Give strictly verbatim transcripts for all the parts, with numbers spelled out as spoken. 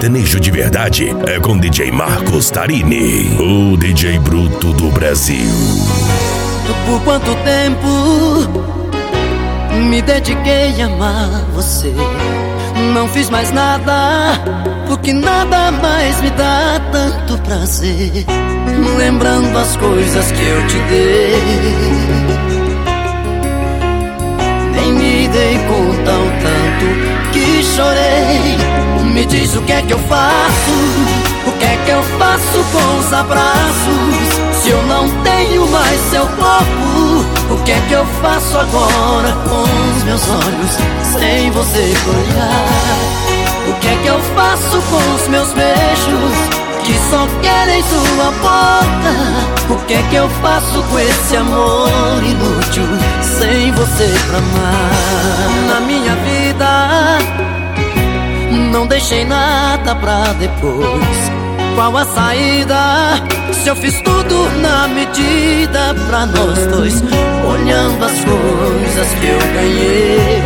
sertanejo de verdade é com D J Marcos Tarini, o D J bruto do Brasil. Por quanto tempo me dediquei a amar você? Não fiz mais nada, porque nada mais me dá tanto prazer. Lembrando as coisas que eu te dei, nem me dei conta o tanto que chorei. Me diz o que é que eu faço, o que é que eu faço com os abraços, se eu não tenho mais seu corpo? O que é que eu faço agora com os meus olhos sem você olhar? O que é que eu faço com os meus beijos que só querem sua boca? O que é que eu faço com esse amor inútil sem você pra amar? Na minha vida não deixei nada pra depois. Qual a saída se eu fiz tudo na medida pra nós dois? Olhando as coisas que eu ganhei,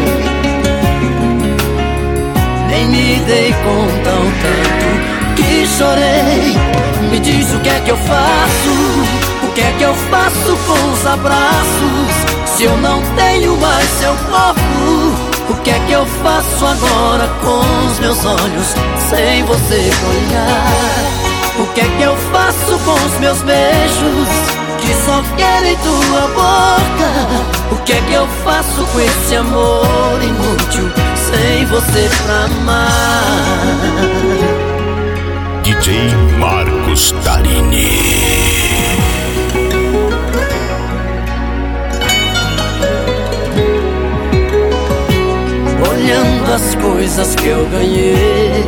nem me dei conta o tanto que chorei. Me diz o que é que eu faço, o que é que eu faço com os abraços, se eu não tenho mais seu corpo? O que é que eu faço agora com os meus olhos sem você olhar? O que é que eu faço com os meus beijos que só querem tua boca? O que é que eu faço com esse amor inútil sem você pra amar? D J Marcos Tarini. Olhando as coisas que eu ganhei,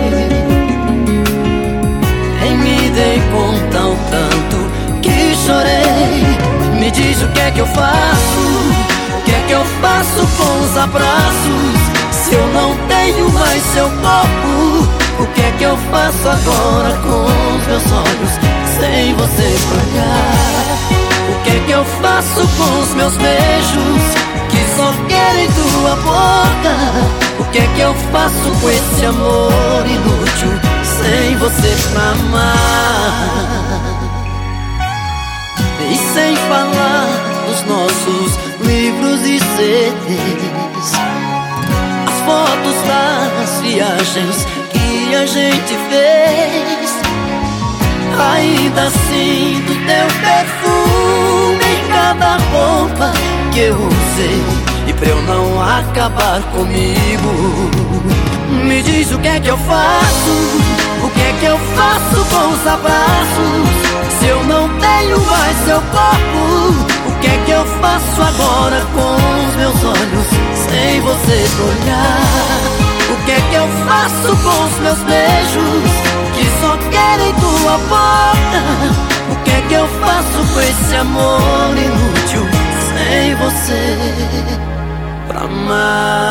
nem me dei conta o tanto que chorei. Me diz o que é que eu faço, o que é que eu faço com os abraços, se eu não tenho mais seu corpo? O que é que eu faço agora com os meus olhos sem você olhar? O que é que eu faço com os meus beijos que só querem tua boca? O que é que eu faço com esse amor inútil sem você pra amar? E sem falar dos nossos livros e C Ds, as fotos das viagens que a gente fez, ainda assim do teu perfume em cada roupa que eu usei, e pra eu não acabar comigo, me diz o que é que eu faço, o que é que eu faço com os abraços, se eu não tenho mais seu corpo? O que é que eu faço agora com os meus olhos sem você olhar? O que é que eu faço com os meus beijos que só querem tua boca? O que é que eu faço com esse amor inútil sem você pra amar?